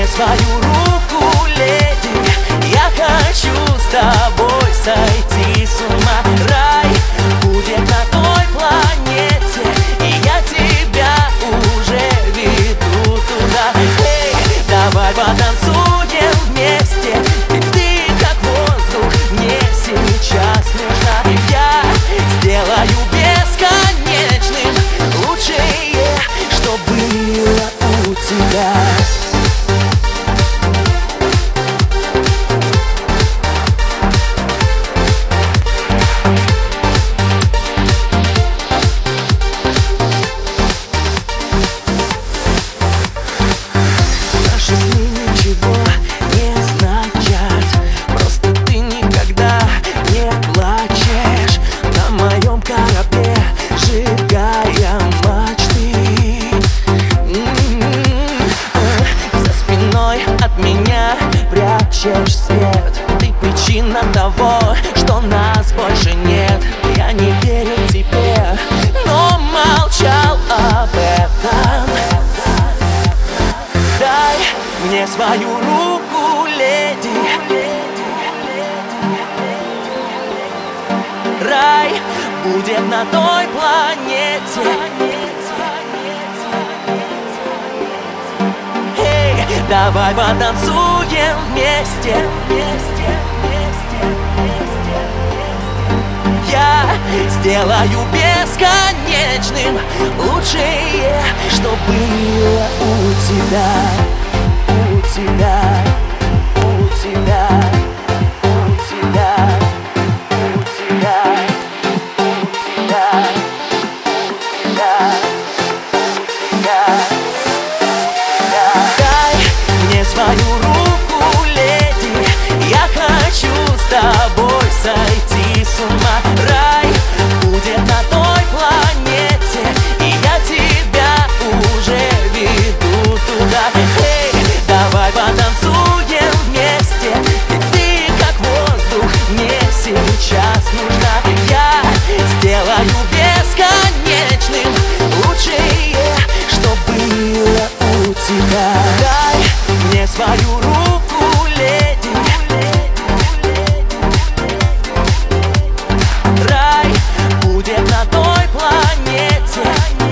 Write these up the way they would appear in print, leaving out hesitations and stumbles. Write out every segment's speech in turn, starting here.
мне свою руку, леди. Я хочу с тобой сойти с ума. Рай будет на той планете, и я тебя уже веду туда. Эй, давай потанцуем вместе, ведь ты как воздух мне сейчас нужна. Я сделаю бесконечным лучшее, что было у тебя. Прячешь свет, ты причина того, что нас больше нет. Я не верю тебе, но молчал об этом. Дай мне свою руку, леди. Рай будет на той планете. Давай потанцуем вместе. Я сделаю бесконечным лучшее, что было у тебя. У тебя, у тебя, у тебя, у тебя, у тебя, у тебя, у тебя. Свою руку, леди. Я хочу с тобой сойти с ума. Рай будет на той планете, и я тебя уже веду туда. Эй, давай потанцуем вместе, ведь ты как воздух мне сейчас нужна. Я сделаю бесконечным лучшее, что было у тебя. Мне свою руку, леди. Рай будет на той планете.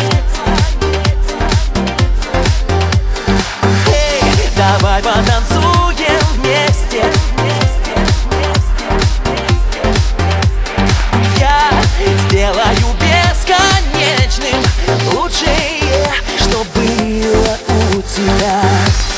Эй, давай потанцуем вместе. Я сделаю бесконечным лучшее, что было у тебя.